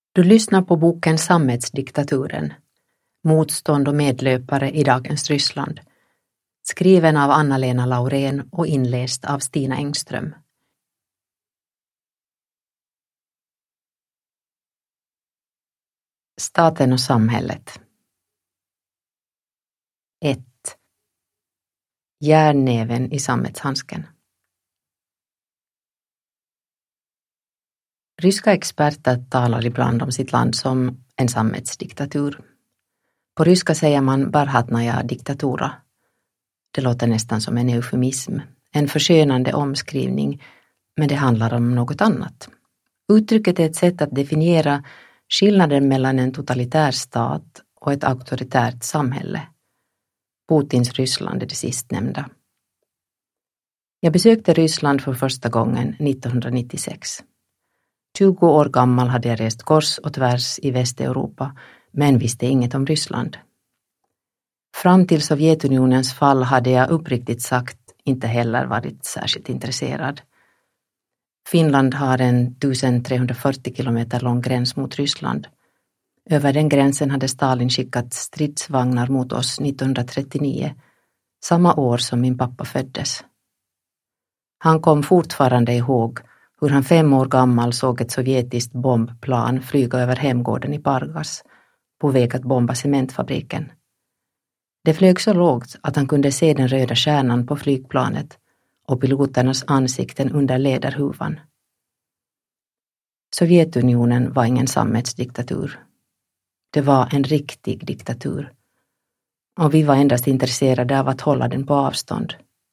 Du lyssnar på boken Sammetsdiktaturen, motstånd och medlöpare i dagens Ryssland, skriven av Anna-Lena Laurén och inläst av Stina Engström. Staten och samhället. 1. Järnnäven i sammetshandsken. Ryska experter talar ibland om sitt land som en sammetsdiktatur. På ryska säger man barhatnaja diktatura. Det låter nästan som en eufemism, en förskönande omskrivning, men det handlar om något annat. Uttrycket är ett sätt att definiera skillnaden mellan en totalitär stat och ett auktoritärt samhälle. Putins Ryssland är det sistnämnda. Jag besökte Ryssland för första gången 1996. 20 år gammal hade jag rest kors och tvärs i Västeuropa, men visste inget om Ryssland. Fram till Sovjetunionens fall hade jag uppriktigt sagt inte heller varit särskilt intresserad. Finland har en 1340 kilometer lång gräns mot Ryssland. Över den gränsen hade Stalin skickat stridsvagnar mot oss 1939, samma år som min pappa föddes. Han kom fortfarande ihåg hur han 5 år gammal såg ett sovjetiskt bombplan flyga över hemgården i Pargas, på väg att bomba cementfabriken. Det flög så lågt att han kunde se den röda stjärnan på flygplanet och piloternas ansikten under läderhuvan. Sovjetunionen var ingen sammetsdiktatur. Det var en riktig diktatur. Och vi var endast intresserade av att hålla den på avstånd.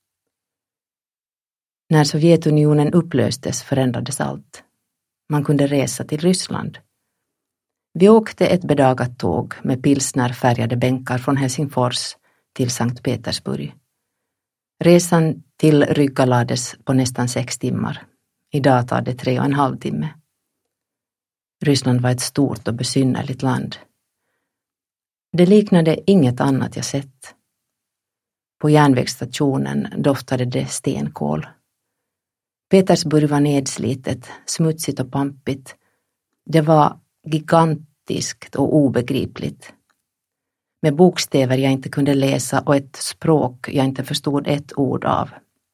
När Sovjetunionen upplöstes förändrades allt. Man kunde resa till Ryssland. Vi åkte ett bedagat tåg med pilsnerfärgade bänkar från Helsingfors till Sankt Petersburg. Resan till Rygga lades på nästan 6 timmar. Idag tar det 3,5 timme. Ryssland var ett stort och besynnerligt land. Det liknade inget annat jag sett. På järnvägsstationen doftade det stenkol. Petersburg var nedslitet, smutsigt och pampigt. Det var gigantiskt och obegripligt. Med bokstäver jag inte kunde läsa och ett språk jag inte förstod ett ord av.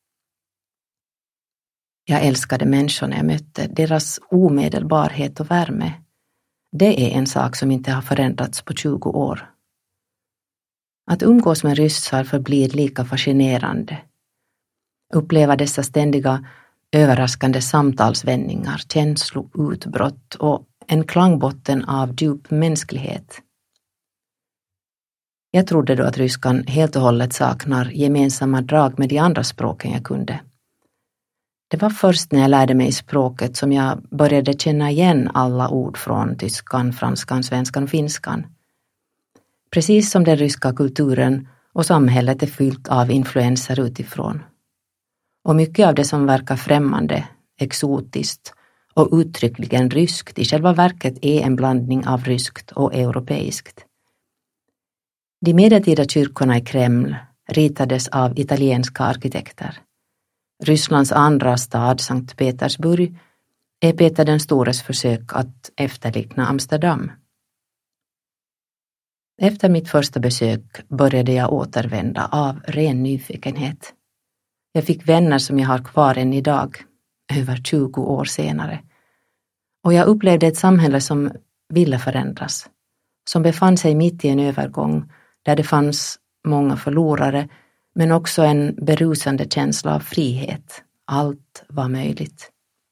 Jag älskade människorna jag mötte, deras omedelbarhet och värme. Det är en sak som inte har förändrats på 20 år. Att umgås med ryssar förblir lika fascinerande. Uppleva dessa ständiga, överraskande samtalsvändningar, känsloutbrott och en klangbotten av djup mänsklighet. Jag trodde då att ryskan helt och hållet saknar gemensamma drag med de andra språken jag kunde. Det var först när jag lärde mig språket som jag började känna igen alla ord från tyskan, franskan, svenskan och finskan. Precis som den ryska kulturen och samhället är fyllt av influenser utifrån. Och mycket av det som verkar främmande, exotiskt och uttryckligen ryskt i själva verket är en blandning av ryskt och europeiskt. De medeltida kyrkorna i Kreml ritades av italienska arkitekter. Rysslands andra stad, Sankt Petersburg, är Peter den stores försök att efterlikna Amsterdam. Efter mitt första besök började jag återvända av ren nyfikenhet. Jag fick vänner som jag har kvar än idag, över 20 år senare. Och jag upplevde ett samhälle som ville förändras, som befann sig mitt i en övergång där det fanns många förlorare, men också en berusande känsla av frihet. Allt var möjligt.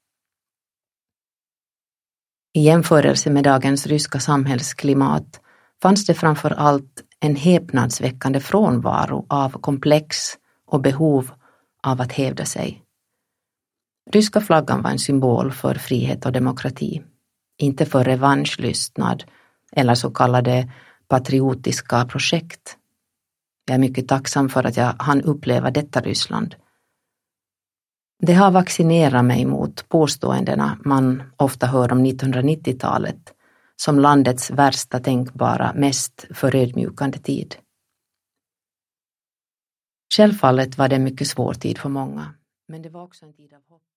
I jämförelse med dagens ryska samhällsklimat fanns det framför allt en häpnadsväckande frånvaro av komplex och behov av att hävda sig. Ryska flaggan var en symbol för frihet och demokrati, inte för revanschlystnad eller så kallade patriotiska projekt. Jag är mycket tacksam för att jag hann uppleva detta Ryssland. Det har vaccinerat mig mot påståendena man ofta hör om 1990-talet som landets värsta tänkbara, mest förödmjukande tid. Självfallet var det en mycket svår tid för många, men det var också en tid av hopp.